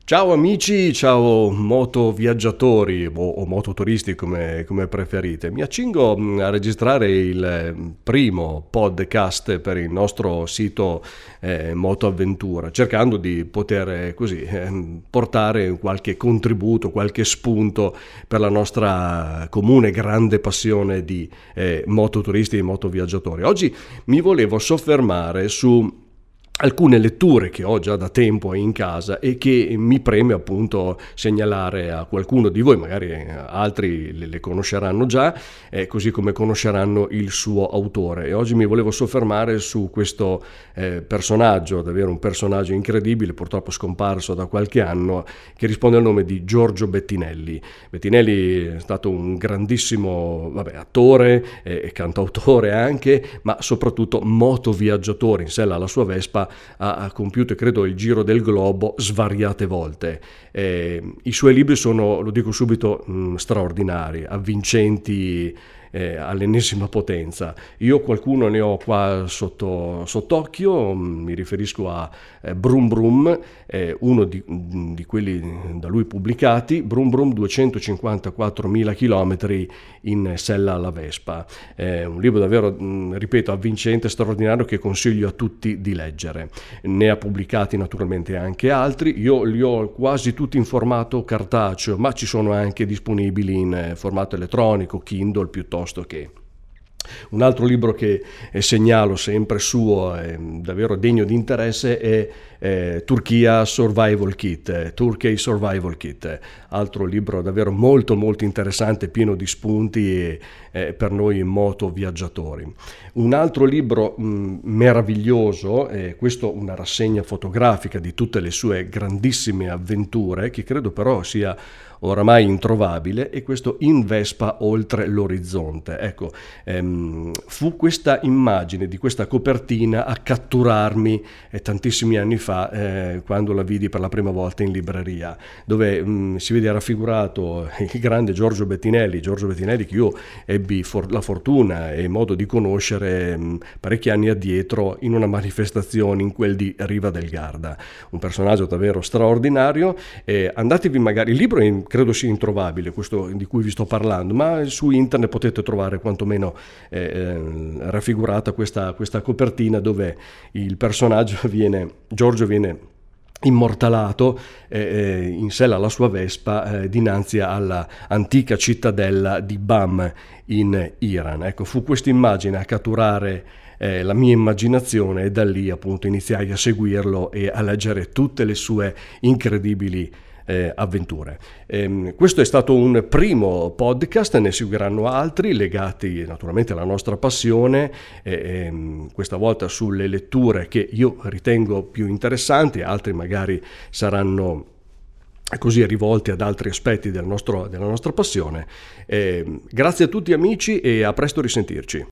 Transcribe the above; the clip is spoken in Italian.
Ciao amici, ciao motoviaggiatori o mototuristi come preferite. Mi accingo a registrare il primo podcast per il nostro sito Motoavventura, cercando di poter così portare qualche contributo, qualche spunto per la nostra comune grande passione di mototuristi e motoviaggiatori. Oggi mi volevo soffermare su alcune letture che ho già da tempo in casa e che mi preme appunto segnalare a qualcuno di voi, magari altri le conosceranno già, così come conosceranno il suo autore. E oggi mi volevo soffermare su questo personaggio, davvero un personaggio incredibile, purtroppo scomparso da qualche anno, che risponde al nome di Giorgio Bettinelli. Bettinelli è stato un grandissimo attore e cantautore anche, ma soprattutto motoviaggiatore. In sella alla sua Vespa ha compiuto, credo, il giro del globo svariate volte. I suoi libri sono, lo dico subito, straordinari, avvincenti all'ennesima potenza. Io qualcuno ne ho qua sott'occhio, mi riferisco a Brum Brum, uno di quelli da lui pubblicati, Brum Brum 254.000 chilometri in sella alla Vespa. Un libro davvero, ripeto, avvincente, straordinario, che consiglio a tutti di leggere. Ne ha pubblicati naturalmente anche altri, io li ho quasi tutti in formato cartaceo, ma ci sono anche disponibili in formato elettronico, Kindle piuttosto che. Un altro libro che segnalo sempre suo, davvero degno di interesse, è Turkey Survival Kit, altro libro davvero molto molto interessante, pieno di spunti per noi motoviaggiatori. Un altro libro meraviglioso, questo una rassegna fotografica di tutte le sue grandissime avventure, che credo però sia oramai introvabile, e questo In Vespa oltre l'orizzonte. Ecco, fu questa immagine di questa copertina a catturarmi tantissimi anni fa, quando la vidi per la prima volta in libreria, dove si vede raffigurato il grande Giorgio Bettinelli che io ebbi la fortuna e modo di conoscere parecchi anni addietro in una manifestazione in quel di Riva del Garda. Un personaggio davvero straordinario. Andatevi magari, il libro credo sia introvabile, questo di cui vi sto parlando, ma su internet potete trovare quantomeno raffigurata questa copertina, dove il personaggio Giorgio viene immortalato in sella alla sua Vespa dinanzi alla antica cittadella di Bam in Iran. Ecco, fu questa immagine a catturare la mia immaginazione, e da lì appunto iniziai a seguirlo e a leggere tutte le sue incredibili avventure. Questo è stato un primo podcast, ne seguiranno altri legati naturalmente alla nostra passione, questa volta sulle letture che io ritengo più interessanti, altri magari saranno così rivolti ad altri aspetti della nostra passione. Grazie a tutti amici e a presto risentirci.